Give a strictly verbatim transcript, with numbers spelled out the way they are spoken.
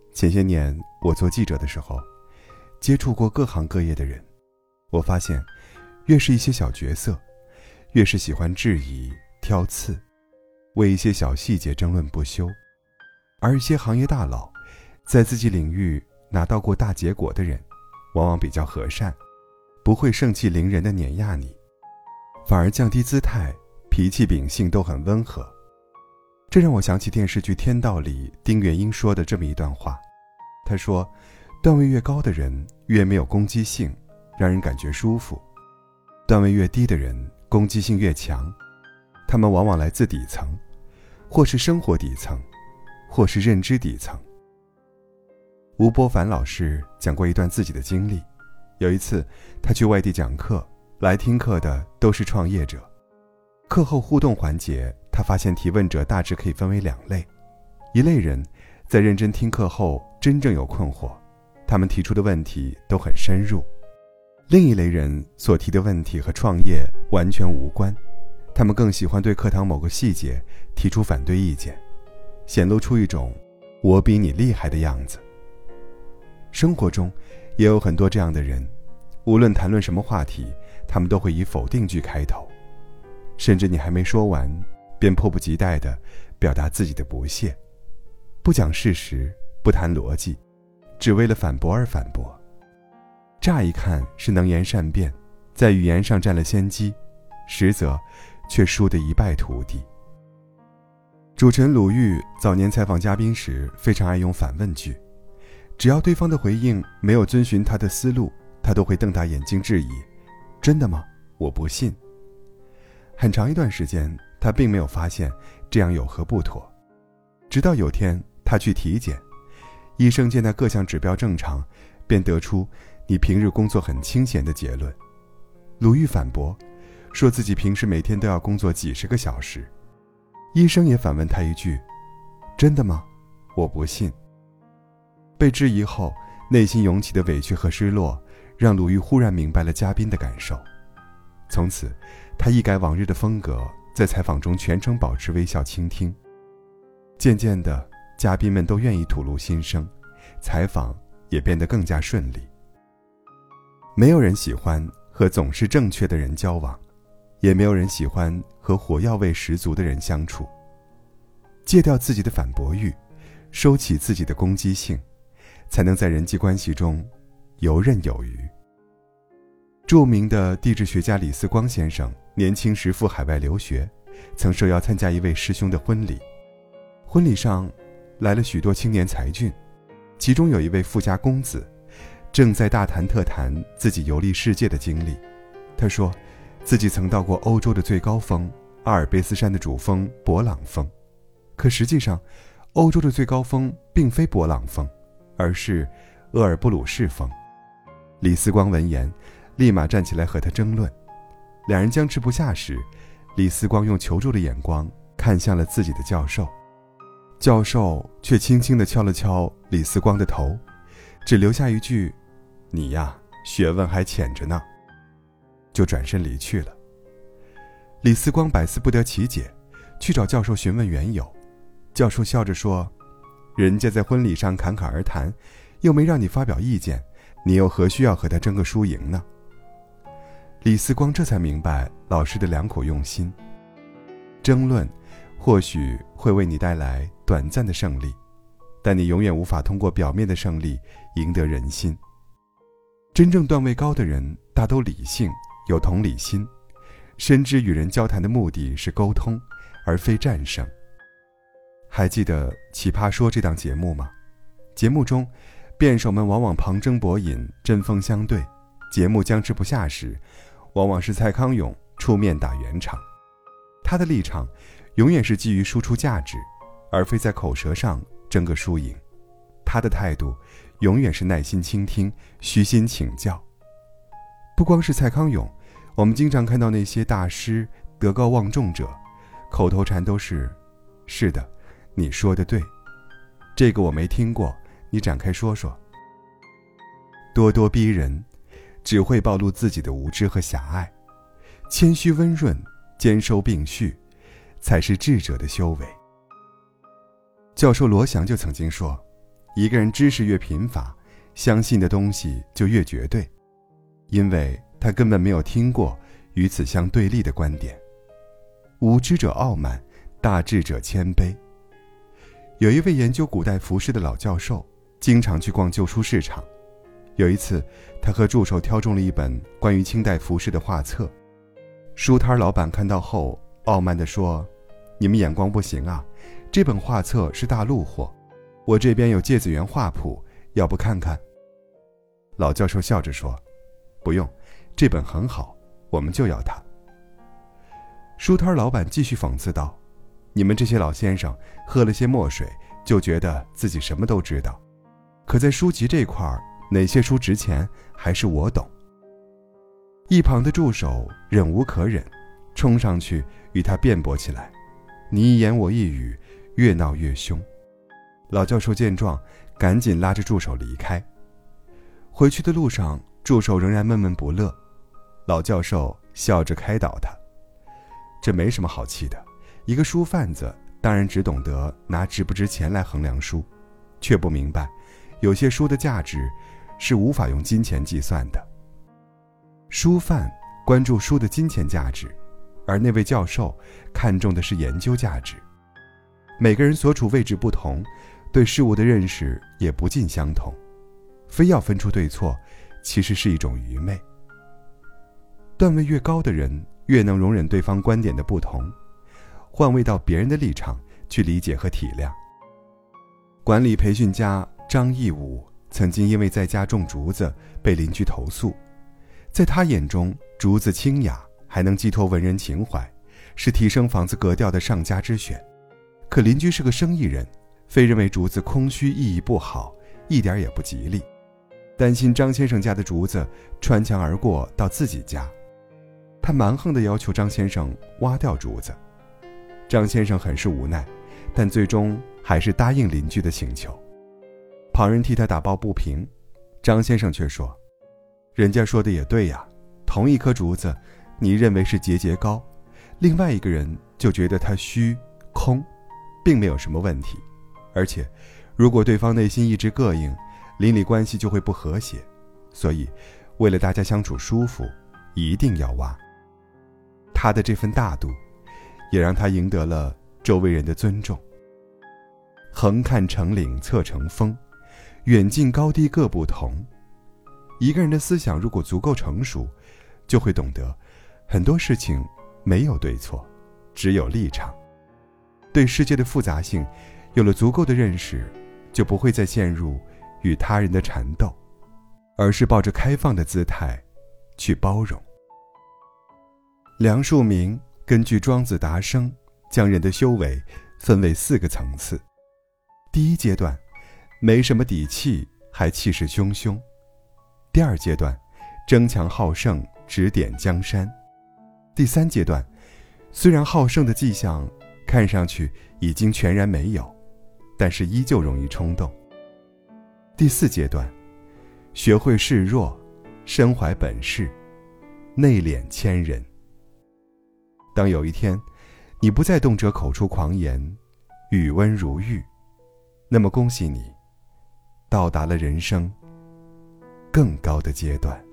前些年我做记者的时候，接触过各行各业的人，我发现越是一些小角色，越是喜欢质疑挑刺，为一些小细节争论不休。而一些行业大佬，在自己领域拿到过大结果的人，往往比较和善，不会盛气凌人地碾压你，反而降低姿态，脾气秉性都很温和。这让我想起电视剧《天道》里丁元英说的这么一段话，他说，段位越高的人越没有攻击性，让人感觉舒服；段位越低的人攻击性越强，他们往往来自底层，或是生活底层，或是认知底层。吴伯凡老师讲过一段自己的经历，有一次他去外地讲课，来听课的都是创业者。课后互动环节，他发现提问者大致可以分为两类，一类人在认真听课后真正有困惑，他们提出的问题都很深入；另一类人所提的问题和创业完全无关，他们更喜欢对课堂某个细节提出反对意见，显露出一种我比你厉害的样子。生活中也有很多这样的人，无论谈论什么话题，他们都会以否定句开头，甚至你还没说完，便迫不及待地表达自己的不屑，不讲事实，不谈逻辑，只为了反驳而反驳。乍一看是能言善辩，在语言上占了先机，实则却输得一败涂地。主持人鲁豫早年采访嘉宾时非常爱用反问句，只要对方的回应没有遵循他的思路，他都会瞪大眼睛质疑，真的吗？我不信。很长一段时间他并没有发现这样有何不妥，直到有天他去体检，医生见他各项指标正常，便得出你平日工作很清闲的结论。鲁豫反驳说自己平时每天都要工作几十个小时，医生也反问他一句，真的吗？我不信。被质疑后内心涌起的委屈和失落，让鲁豫忽然明白了嘉宾的感受。从此他一改往日的风格，在采访中全程保持微笑倾听。渐渐的，嘉宾们都愿意吐露心声，采访也变得更加顺利。没有人喜欢和总是正确的人交往，也没有人喜欢和火药味十足的人相处。戒掉自己的反驳欲，收起自己的攻击性，才能在人际关系中游刃有余。著名的地质学家李四光先生年轻时赴海外留学，曾受邀参加一位师兄的婚礼。婚礼上来了许多青年才俊，其中有一位富家公子，正在大谈特谈自己游历世界的经历。他说自己曾到过欧洲的最高峰阿尔卑斯山的主峰勃朗峰，可实际上欧洲的最高峰并非勃朗峰，而是鄂尔布鲁士峰。李四光闻言立马站起来和他争论，两人僵持不下时，李四光用求助的眼光看向了自己的教授，教授却轻轻地敲了敲李四光的头，只留下一句，你呀，学问还浅着呢，就转身离去了。李四光百思不得其解，去找教授询问缘由。教授笑着说，人家在婚礼上侃侃而谈，又没让你发表意见，你又何须要和他争个输赢呢？李四光这才明白老师的良苦用心。争论或许会为你带来短暂的胜利，但你永远无法通过表面的胜利赢得人心。真正段位高的人大都理性，有同理心，深知与人交谈的目的是沟通，而非战胜。还记得《奇葩说》这档节目吗？节目中辩手们往往旁征博引，针锋相对，节目僵持不下时，往往是蔡康永出面打圆场。他的立场永远是基于输出价值，而非在口舌上争个输赢。他的态度永远是耐心倾听，虚心请教。不光是蔡康永，我们经常看到那些大师德高望重者，口头禅都是，是的，你说的对，这个我没听过，你展开说说。咄咄逼人只会暴露自己的无知和狭隘，谦虚温润，兼收并蓄，才是智者的修为。教授罗翔就曾经说， 一个人知识越贫乏，相信的东西就越绝对，因为他根本没有听过与此相对立的观点。无知者傲慢，大智者谦卑。有一位研究古代服饰的老教授，经常去逛旧书市场。有一次，他和助手挑中了一本关于清代服饰的画册。书摊老板看到后，傲慢地说：“你们眼光不行啊，这本画册是大陆货，我这边有芥子园画谱，要不看看？”老教授笑着说：“不用，这本很好，我们就要它。”书摊老板继续讽刺道：“你们这些老先生喝了些墨水，就觉得自己什么都知道，可在书籍这块儿，哪些书值钱，还是我懂。”一旁的助手忍无可忍，冲上去与他辩驳起来，你一言我一语，越闹越凶。老教授见状，赶紧拉着助手离开。回去的路上，助手仍然闷闷不乐。老教授笑着开导他：“这没什么好气的，一个书贩子当然只懂得拿值不值钱来衡量书，却不明白有些书的价值是无法用金钱计算的。”书贩关注书的金钱价值，而那位教授看重的是研究价值。每个人所处位置不同，对事物的认识也不尽相同，非要分出对错，其实是一种愚昧。段位越高的人，越能容忍对方观点的不同，换位到别人的立场去理解和体谅。管理培训家张义武曾经因为在家种竹子被邻居投诉，在他眼中，竹子清雅，还能寄托文人情怀，是提升房子格调的上佳之选。可邻居是个生意人，非认为竹子空虚意义不好，一点也不吉利，担心张先生家的竹子穿墙而过到自己家。他蛮横地要求张先生挖掉竹子。张先生很是无奈，但最终还是答应邻居的请求。旁人替他打抱不平，张先生却说：“人家说的也对呀，同一棵竹子，你认为是节节高，另外一个人就觉得它虚空，并没有什么问题。而且，如果对方内心一直膈应，邻里关系就会不和谐。所以，为了大家相处舒服，一定要挖。”他的这份大度，也让他赢得了周围人的尊重。横看成岭侧成峰，远近高低各不同。一个人的思想如果足够成熟，就会懂得很多事情没有对错，只有立场。对世界的复杂性有了足够的认识，就不会再陷入与他人的缠斗，而是抱着开放的姿态去包容。梁漱溟根据庄子达生，将人的修为分为四个层次。第一阶段，没什么底气，还气势汹汹。第二阶段，争强好胜，指点江山。第三阶段，虽然好胜的迹象看上去已经全然没有，但是依旧容易冲动。第四阶段，学会示弱，身怀本事，内敛谦人。当有一天，你不再动辄口出狂言，语温如玉，那么恭喜你，到达了人生更高的阶段。